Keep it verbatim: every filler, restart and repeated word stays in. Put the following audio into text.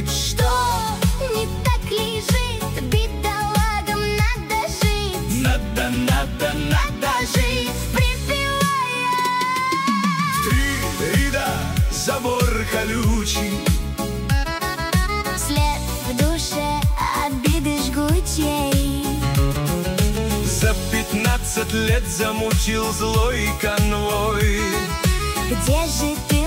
лежит. Что не так лежит? Бедолагам надо жить. Надо, надо, надо жить. Припевая. Три ряда, забор колючий, След в душе обиды жгучей. за пятнадцать лет замучил злой конвой. Где же ты,